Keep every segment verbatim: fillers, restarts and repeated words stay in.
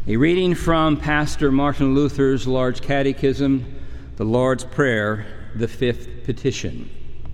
A reading from Pastor Martin Luther's Large Catechism, the Lord's Prayer, the fifth petition.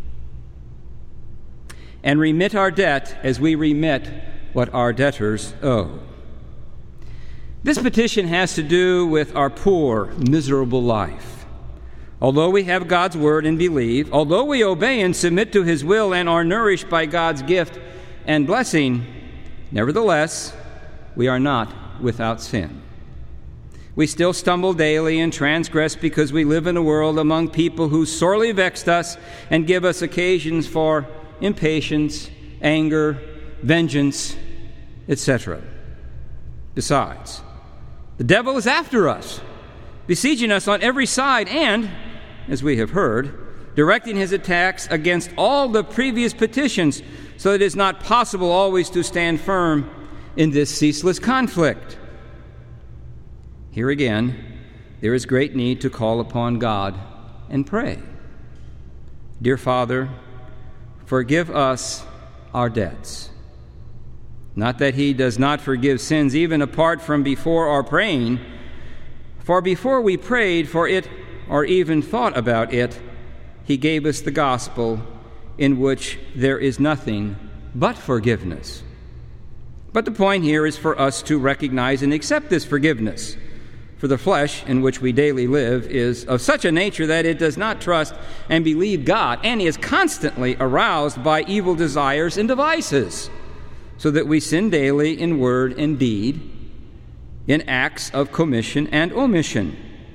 And remit our debt as we remit what our debtors owe. This petition has to do with our poor, miserable life. Although we have God's word and believe, although we obey and submit to His will and are nourished by God's gift and blessing, nevertheless, we are not without sin. We still stumble daily and transgress because we live in a world among people who sorely vexed us and give us occasions for impatience, anger, vengeance, et cetera. Besides, the devil is after us, besieging us on every side and, as we have heard, directing his attacks against all the previous petitions, so that it is not possible always to stand firm in this ceaseless conflict. Here again, there is great need to call upon God and pray. Dear Father, forgive us our debts. Not that He does not forgive sins even apart from before our praying, for before we prayed for it or even thought about it, He gave us the gospel in which there is nothing but forgiveness. But the point here is for us to recognize and accept this forgiveness. For the flesh in which we daily live is of such a nature that it does not trust and believe God, and is constantly aroused by evil desires and devices, so that we sin daily in word and deed, in acts of commission and omission.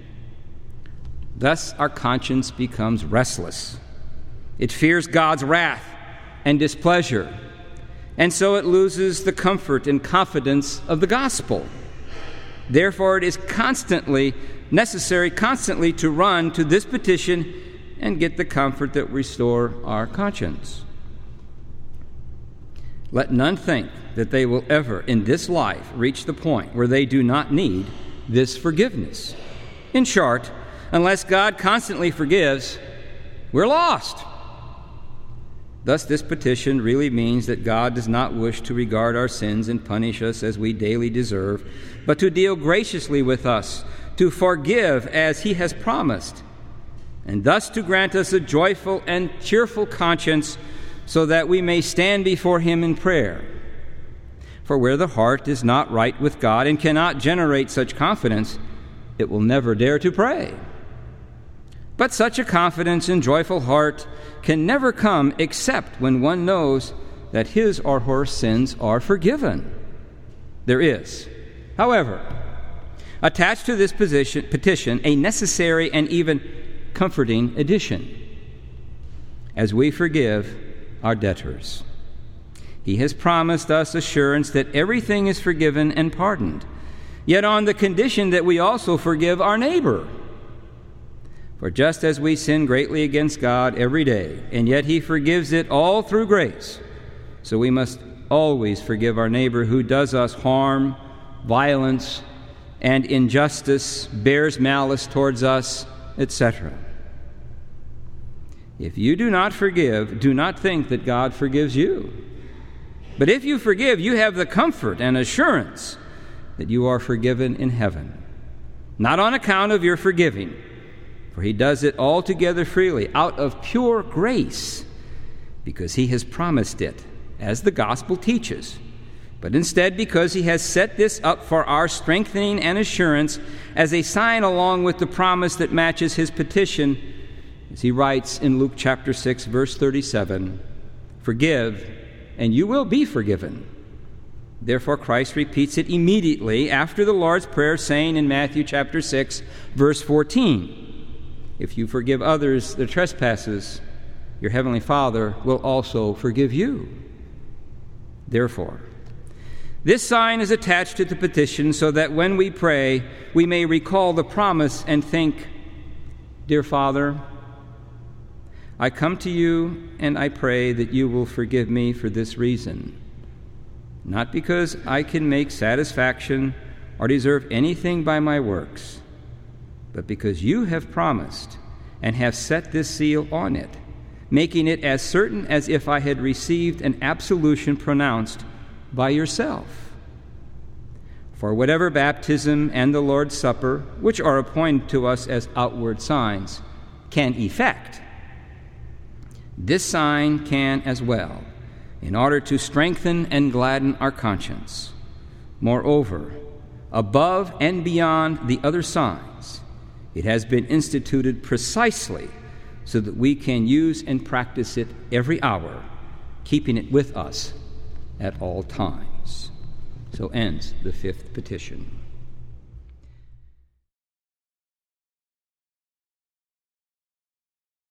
Thus our conscience becomes restless. It fears God's wrath and displeasure, and so it loses the comfort and confidence of the gospel. Therefore, it is constantly necessary, constantly to run to this petition and get the comfort that restore our conscience. Let none think that they will ever in this life reach the point where they do not need this forgiveness. In short, unless God constantly forgives, we're lost. Thus, this petition really means that God does not wish to regard our sins and punish us as we daily deserve, but to deal graciously with us, to forgive as He has promised, and thus to grant us a joyful and cheerful conscience so that we may stand before Him in prayer. For where the heart is not right with God and cannot generate such confidence, it will never dare to pray. But such a confidence and joyful heart can never come except when one knows that his or her sins are forgiven. There is, however, attached to this position, petition a necessary and even comforting addition. As we forgive our debtors, He has promised us assurance that everything is forgiven and pardoned, yet on the condition that we also forgive our neighbor. For just as we sin greatly against God every day, and yet He forgives it all through grace, so we must always forgive our neighbor who does us harm, violence, and injustice, bears malice towards us, et cetera. If you do not forgive, do not think that God forgives you. But if you forgive, you have the comfort and assurance that you are forgiven in heaven, not on account of your forgiving, for He does it altogether freely, out of pure grace, because He has promised it, as the gospel teaches, but instead because He has set this up for our strengthening and assurance as a sign along with the promise that matches His petition, as He writes in Luke chapter six, verse thirty-seven, "Forgive, and you will be forgiven." Therefore, Christ repeats it immediately after the Lord's Prayer, saying in Matthew chapter six, verse fourteen, "If you forgive others their trespasses, your heavenly Father will also forgive you." Therefore, this sign is attached to the petition so that when we pray, we may recall the promise and think, "Dear Father, I come to you and I pray that you will forgive me for this reason, not because I can make satisfaction or deserve anything by my works, but because you have promised and have set this seal on it, making it as certain as if I had received an absolution pronounced by yourself. For whatever baptism and the Lord's Supper, which are appointed to us as outward signs, can effect, this sign can as well, in order to strengthen and gladden our conscience. Moreover, above and beyond the other signs, it has been instituted precisely so that we can use and practice it every hour, keeping it with us at all times. So ends the fifth petition.